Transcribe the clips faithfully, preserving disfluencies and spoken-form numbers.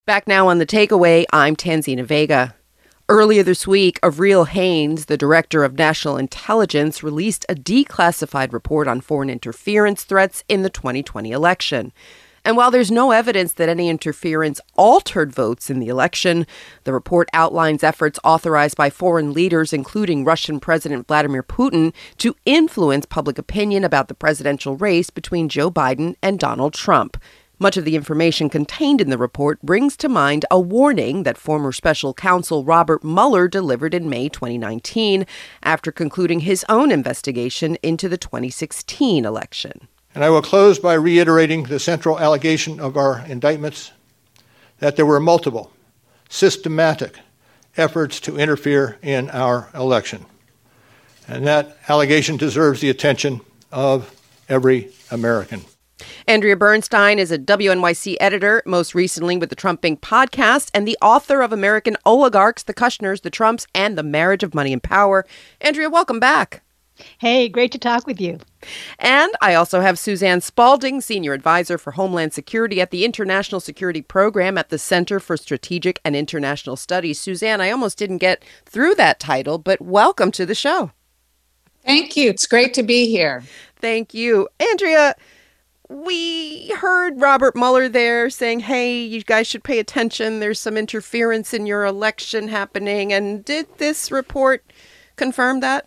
Back now on The Takeaway, I'm Tanzina Vega. Earlier this week, Avril Haines, the director of national intelligence, released a declassified report on foreign interference threats in the twenty twenty election. And while there's no evidence that any interference altered votes in the election, the report outlines efforts authorized by foreign leaders, including Russian President Vladimir Putin, to influence public opinion about the presidential race between Joe Biden and Donald Trump. Much of the information contained in the report brings to mind a warning that former special counsel Robert Mueller delivered in May twenty nineteen after concluding his own investigation into the twenty sixteen election. And I will close by reiterating the central allegation of our indictments, that there were multiple, systematic efforts to interfere in our election. And that allegation deserves the attention of every American. Andrea Bernstein is a W N Y C editor, most recently with the Trump Inc podcast, and the author of American Oligarchs, the Kushners, the Trumps, and the Marriage of Money and Power. Andrea, welcome back. Hey, great to talk with you. And I also have Suzanne Spalding, Senior Advisor for Homeland Security at the International Security Program at the Center for Strategic and International Studies. Suzanne, I almost didn't get through that title, but welcome to the show. Thank you. It's great to be here. Thank you. Andrea, we heard Robert Mueller there saying, hey, you guys should pay attention. There's some interference in your election happening. And did this report confirm that?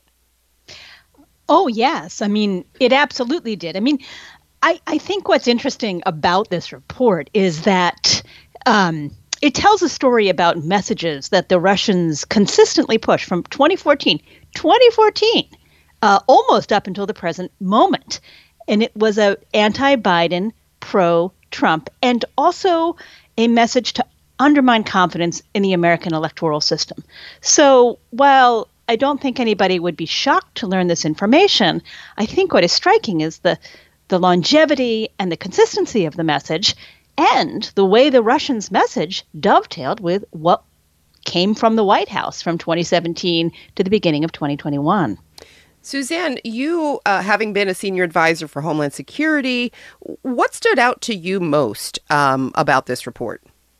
Oh, yes. I mean, it absolutely did. I mean, I, I think what's interesting about this report is that um, it tells a story about messages that the Russians consistently push from twenty fourteen, twenty fourteen, uh, almost up until the present moment. And it was a anti-Biden, pro-Trump, and also a message to undermine confidence in the American electoral system. So while I don't think anybody would be shocked to learn this information, I think what is striking is the, the longevity and the consistency of the message and the way the Russians' message dovetailed with what came from the White House from twenty seventeen to the beginning of twenty twenty-one. Suzanne, you, uh, having been a senior advisor for Homeland Security, what stood out to you most um, about this report?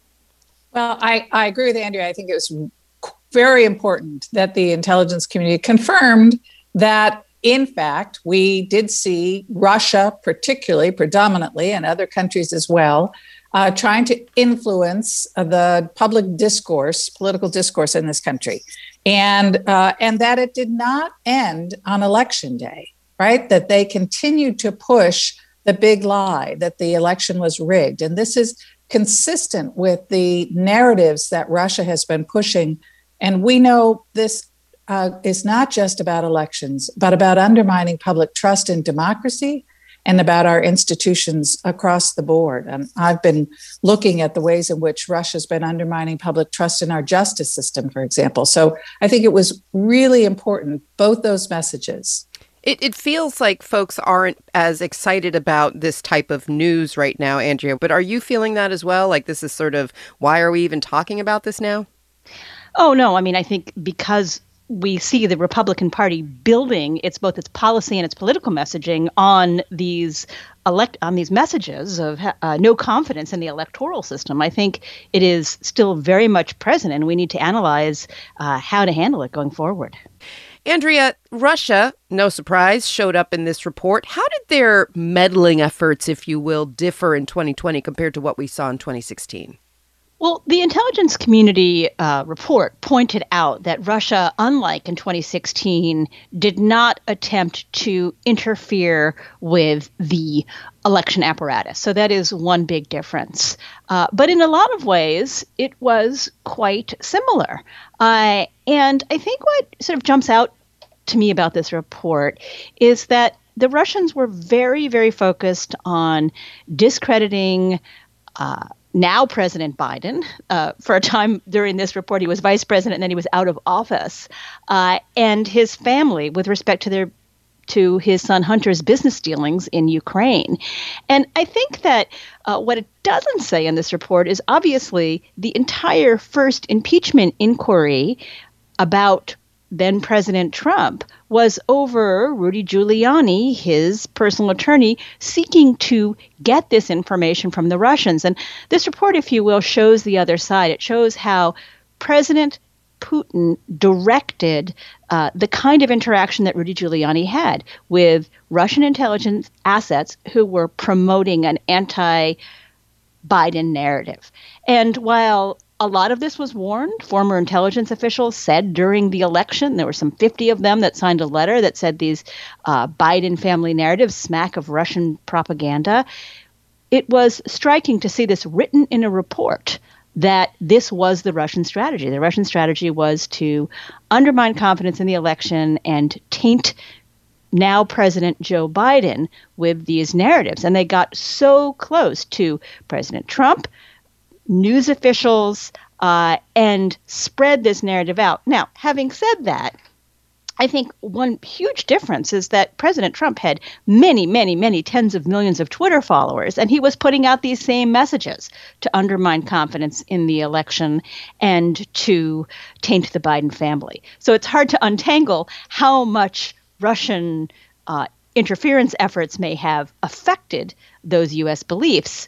Well, I, I agree with Andrea. I think it was very important that the intelligence community confirmed that, in fact, we did see Russia, particularly, predominantly, and other countries as well, uh, trying to influence uh, the public discourse, political discourse in this country. And uh, and that it did not end on election day, right? That they continued to push the big lie that the election was rigged. And this is consistent with the narratives that Russia has been pushing. And we know this uh, is not just about elections, but about undermining public trust in democracy and about our institutions across the board. And I've been looking at the ways in which Russia's been undermining public trust in our justice system, for example. So I think it was really important, both those messages. It, it feels like folks aren't as excited about this type of news right now, Andrea, but are you feeling that as well? Like this is sort of, why are we even talking about this now? Oh, no. I mean, I think because we see the Republican Party building its both its policy and its political messaging on these elect on these messages of uh, no confidence in the electoral system. I think it is still very much present, and we need to analyze uh, how to handle it going forward. Andrea, Russia, no surprise, showed up in this report. How did their meddling efforts, if you will, differ in twenty twenty compared to what we saw in twenty sixteen? Well, the intelligence community uh, report pointed out that Russia, unlike in twenty sixteen, did not attempt to interfere with the election apparatus. So that is one big difference. Uh, but in a lot of ways, it was quite similar. Uh, and I think what sort of jumps out to me about this report is that the Russians were very, very focused on discrediting uh, now President Biden. Uh, for a time during this report, he was vice president and then he was out of office, uh, and his family with respect to their to his son Hunter's business dealings in Ukraine. And I think that uh, what it doesn't say in this report is obviously the entire first impeachment inquiry about then President Trump was over Rudy Giuliani, his personal attorney, seeking to get this information from the Russians. And this report, if you will, shows the other side. It shows how President Putin directed uh, the kind of interaction that Rudy Giuliani had with Russian intelligence assets who were promoting an anti-Biden narrative. And while a lot of this was warned, former intelligence officials said during the election, there were some fifty of them that signed a letter that said these uh, Biden family narratives smack of Russian propaganda. It was striking to see this written in a report that this was the Russian strategy. The Russian strategy was to undermine confidence in the election and taint now President Joe Biden with these narratives. And they got so close to President Trump, news officials, uh, and spread this narrative out. Now, having said that, I think one huge difference is that President Trump had many, many, many tens of millions of Twitter followers, and he was putting out these same messages to undermine confidence in the election and to taint the Biden family. So it's hard to untangle how much Russian uh, interference efforts may have affected those U S beliefs,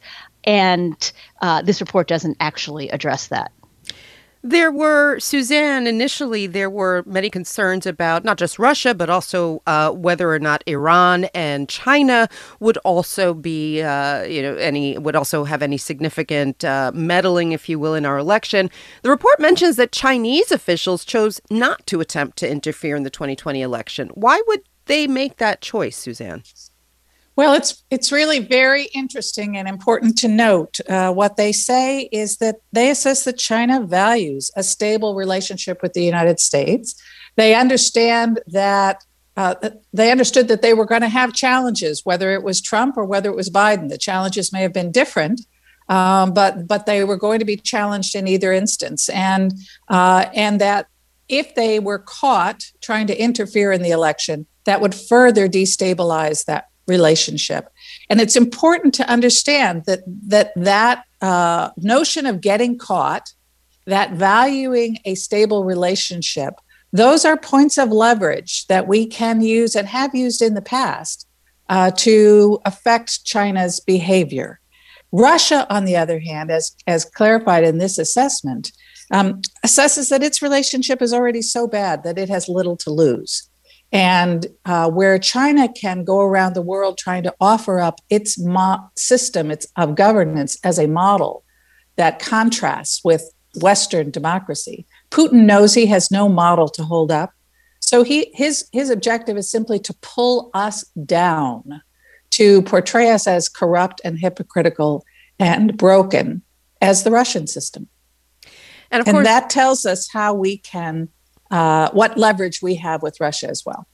and uh, this report doesn't actually address that. There were, Suzanne, initially there were many concerns about not just Russia, but also uh, whether or not Iran and China would also be, uh, you know, any would also have any significant uh, meddling, if you will, in our election. The report mentions that Chinese officials chose not to attempt to interfere in the twenty twenty election. Why would they make that choice, Suzanne? Well, it's it's really very interesting and important to note. Uh, what they say is that they assess that China values a stable relationship with the United States. They understand that uh, they understood that they were going to have challenges, whether it was Trump or whether it was Biden. The challenges may have been different, um, but but they were going to be challenged in either instance, and uh, and that if they were caught trying to interfere in the election, that would further destabilize that relationship. And it's important to understand that that that uh, notion of getting caught, that valuing a stable relationship, those are points of leverage that we can use and have used in the past uh, to affect China's behavior. Russia, on the other hand, as, as clarified in this assessment, um, assesses that its relationship is already so bad that it has little to lose. And uh, where China can go around the world trying to offer up its mo- system its, of governance as a model that contrasts with Western democracy, Putin knows he has no model to hold up. So he his his objective is simply to pull us down, to portray us as corrupt and hypocritical and broken as the Russian system. And, of course, and that tells us how we can Uh, what leverage we have with Russia as well.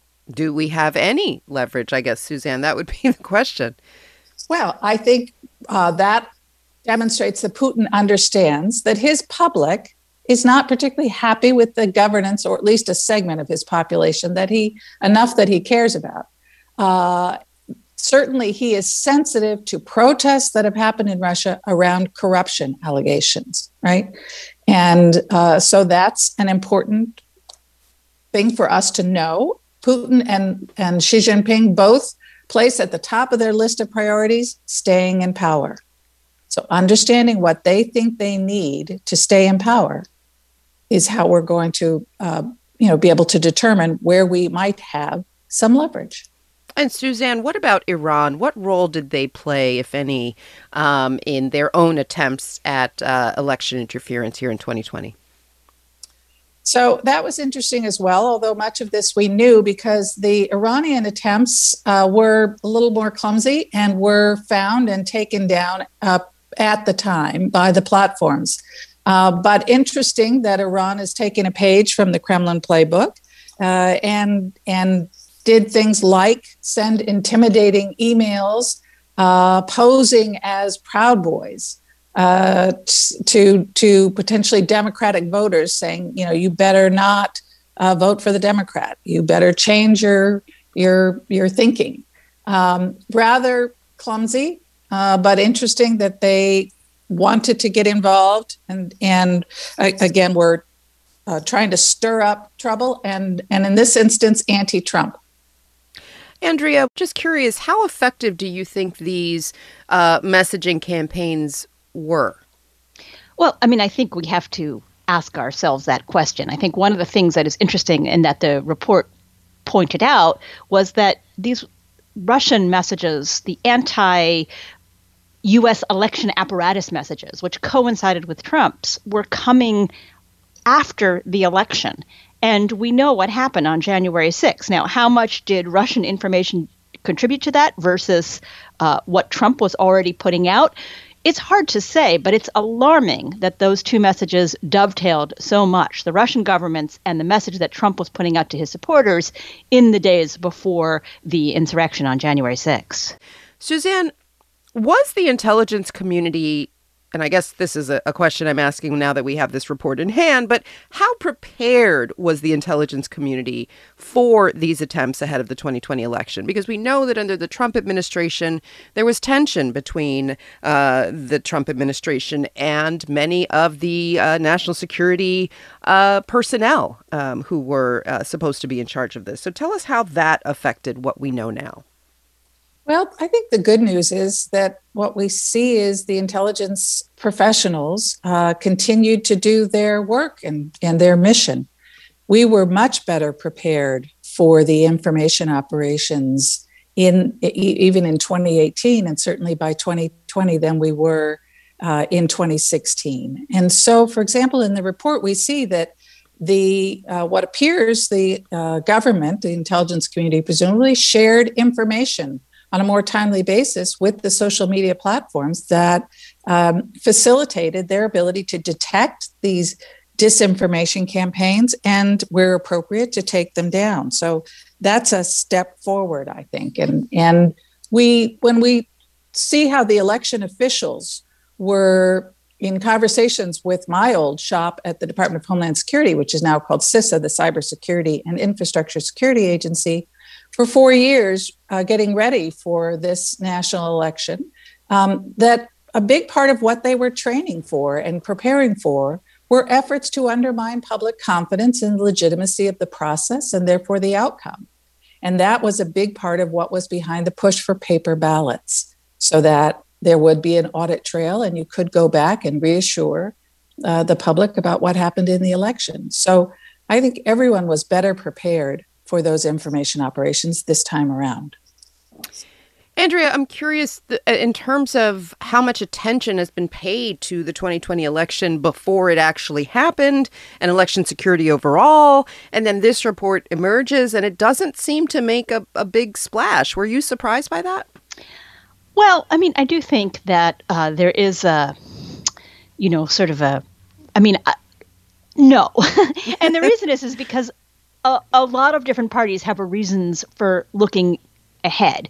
Do we have any leverage, I guess, Suzanne? That would be the question. Well, I think uh, that demonstrates that Putin understands that his public is not particularly happy with the governance, or at least a segment of his population that he, enough that he cares about. Uh, certainly, he is sensitive to protests that have happened in Russia around corruption allegations, right? And uh, so that's an important thing for us to know. Putin and, and Xi Jinping both place at the top of their list of priorities staying in power. So understanding what they think they need to stay in power is how we're going to uh, you know, be able to determine where we might have some leverage. And Suzanne, what about Iran? What role did they play, if any, um, in their own attempts at uh, election interference here in twenty twenty? So that was interesting as well, although much of this we knew because the Iranian attempts uh, were a little more clumsy and were found and taken down uh, at the time by the platforms. Uh, but interesting that Iran has taken a page from the Kremlin playbook uh, and and did things like send intimidating emails uh, posing as Proud Boys uh, t- to to potentially Democratic voters, saying, you know, you better not uh, vote for the Democrat. You better change your your your thinking. Um, rather clumsy, uh, but interesting that they wanted to get involved and and uh, again were uh, trying to stir up trouble, and, and in this instance, anti-Trump. Andrea, just curious, how effective do you think these uh, messaging campaigns were? Well, I mean, I think we have to ask ourselves that question. I think one of the things that is interesting and that the report pointed out was that these Russian messages, the anti U S election apparatus messages, which coincided with Trump's, were coming after the election. And we know what happened on January sixth. Now, how much did Russian information contribute to that versus uh, what Trump was already putting out? It's hard to say, but it's alarming that those two messages dovetailed so much, the Russian government's and the message that Trump was putting out to his supporters in the days before the insurrection on January sixth. Suzanne, was the intelligence community, and I guess this is a, a question I'm asking now that we have this report in hand, but how prepared was the intelligence community for these attempts ahead of the twenty twenty election? Because we know that under the Trump administration, there was tension between uh, the Trump administration and many of the uh, national security uh, personnel um, who were uh, supposed to be in charge of this. So tell us how that affected what we know now. Well, I think the good news is that what we see is the intelligence professionals uh, continued to do their work and, and their mission. We were much better prepared for the information operations in even in twenty eighteen and certainly by twenty twenty than we were uh, in twenty sixteen. And so, for example, in the report, we see that the uh, what appears the uh, government, the intelligence community, presumably shared information on a more timely basis with the social media platforms that um, facilitated their ability to detect these disinformation campaigns and, where appropriate, to take them down. So that's a step forward, I think. And and we when we see how the election officials were in conversations with my old shop at the Department of Homeland Security, which is now called CISA, the Cybersecurity and Infrastructure Security Agency, for four years, uh, getting ready for this national election, um, that a big part of what they were training for and preparing for were efforts to undermine public confidence in the legitimacy of the process and therefore the outcome. And that was a big part of what was behind the push for paper ballots, so that there would be an audit trail and you could go back and reassure uh, the public about what happened in the election. So I think everyone was better prepared for those information operations this time around. Andrea, I'm curious th- in terms of how much attention has been paid to the twenty twenty election before it actually happened, and election security overall, and then this report emerges and it doesn't seem to make a, a big splash. Were you surprised by that? Well, I mean, I do think that uh, there is a, you know, sort of a, I mean, uh, no. And the reason is, is because a, a lot of different parties have a reasons for looking ahead.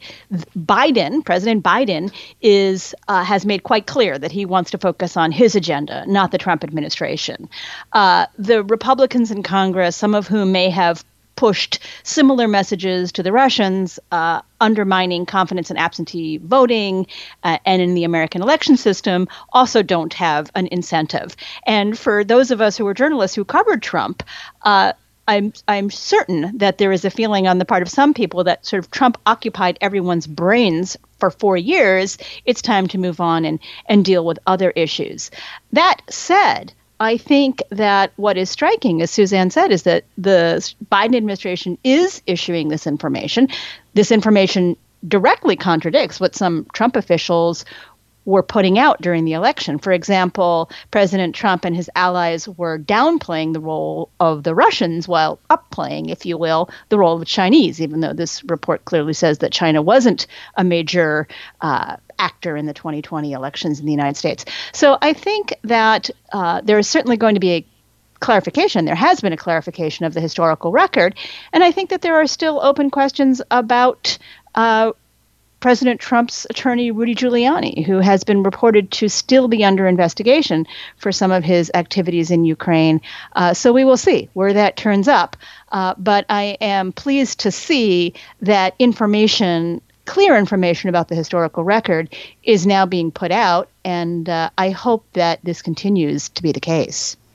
Biden, President Biden, is uh, has made quite clear that he wants to focus on his agenda, not the Trump administration. Uh, the Republicans in Congress, some of whom may have pushed similar messages to the Russians, uh, undermining confidence in absentee voting uh, and in the American election system, also don't have an incentive. And for those of us who were journalists who covered Trump, uh, I'm I'm certain that there is a feeling on the part of some people that sort of Trump occupied everyone's brains for four years. It's time to move on and, and deal with other issues. That said, I think that what is striking, as Suzanne said, is that the Biden administration is issuing this information. This information directly contradicts what some Trump officials were putting out during the election. For example, President Trump and his allies were downplaying the role of the Russians while upplaying, if you will, the role of the Chinese, even though this report clearly says that China wasn't a major uh, actor in the twenty twenty elections in the United States. So I think that uh, there is certainly going to be a clarification. There has been a clarification of the historical record. And I think that there are still open questions about uh, President Trump's attorney, Rudy Giuliani, who has been reported to still be under investigation for some of his activities in Ukraine. Uh, so we will see where that turns up. Uh, but I am pleased to see that information, clear information about the historical record, is now being put out. And uh, I hope that this continues to be the case.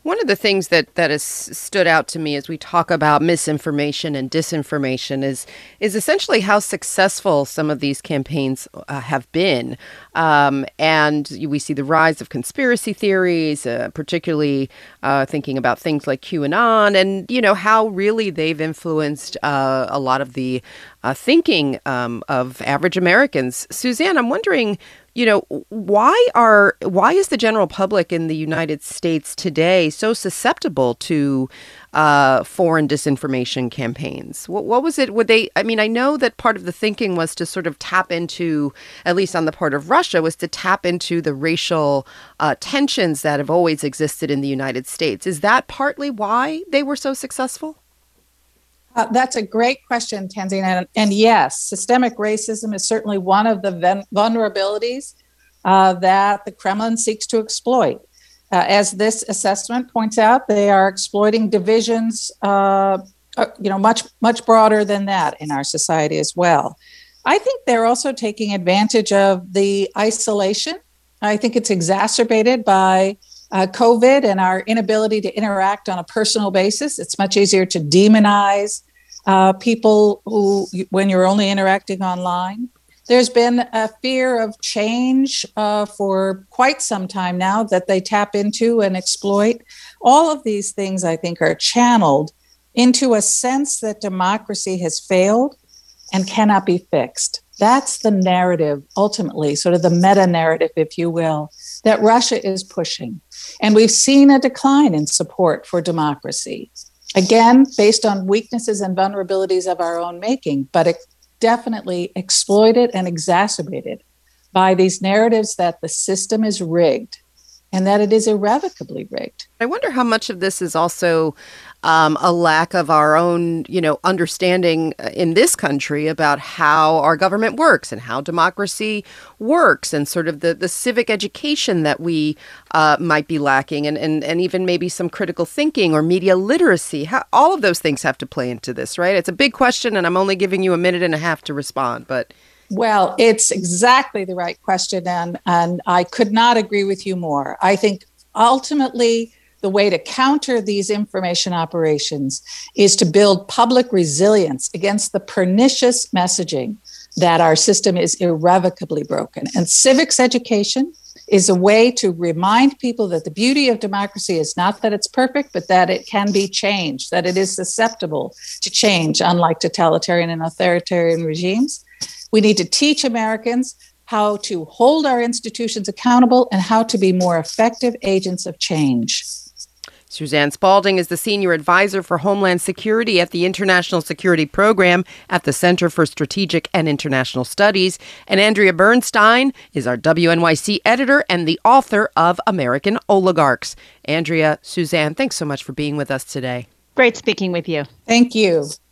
One of the things that, that has stood out to me as we talk about misinformation and disinformation is is essentially how successful some of these campaigns uh, have been. Um, and we see the rise of conspiracy theories, uh, particularly uh, thinking about things like QAnon, and, you know, how really they've influenced uh, a lot of the uh, thinking um, of average Americans. Suzanne, I'm wondering, you know, why are why is the general public in the United States today so susceptible to uh, foreign disinformation campaigns? What, what was it? Would they? I mean, I know that part of the thinking was to sort of tap into, at least on the part of Russia, was to tap into the racial uh, tensions that have always existed in the United States. Is that partly why they were so successful? Uh, that's a great question, Tanzina. And, and yes, systemic racism is certainly one of the ven- vulnerabilities uh, that the Kremlin seeks to exploit. Uh, as this assessment points out, they are exploiting divisions, uh, uh, you know, much much broader than that in our society as well. I think they're also taking advantage of the isolation. I think it's exacerbated by uh, COVID and our inability to interact on a personal basis. It's much easier to demonize Uh, people who, when you're only interacting online. There's been a fear of change uh, for quite some time now that they tap into and exploit. All of these things, I think, are channeled into a sense that democracy has failed and cannot be fixed. That's the narrative, ultimately, sort of the meta-narrative, if you will, that Russia is pushing. And we've seen a decline in support for democracy. Again, based on weaknesses and vulnerabilities of our own making, but it definitely exploited and exacerbated by these narratives that the system is rigged and that it is irrevocably rigged. I wonder how much of this is also um, a lack of our own, you know, understanding in this country about how our government works and how democracy works, and sort of the, the civic education that we uh, might be lacking, and, and, and even maybe some critical thinking or media literacy. How, all of those things have to play into this, right? It's a big question, and I'm only giving you a minute and a half to respond, but... Well, it's exactly the right question, and, and I could not agree with you more. I think ultimately the way to counter these information operations is to build public resilience against the pernicious messaging that our system is irrevocably broken. And civics education is a way to remind people that the beauty of democracy is not that it's perfect, but that it can be changed, that it is susceptible to change, unlike totalitarian and authoritarian regimes. We need to teach Americans how to hold our institutions accountable and how to be more effective agents of change. Suzanne Spalding is the Senior Advisor for Homeland Security at the International Security Program at the Center for Strategic and International Studies. And Andrea Bernstein is our W N Y C editor and the author of American Oligarchs. Andrea, Suzanne, thanks so much for being with us today. Great speaking with you. Thank you.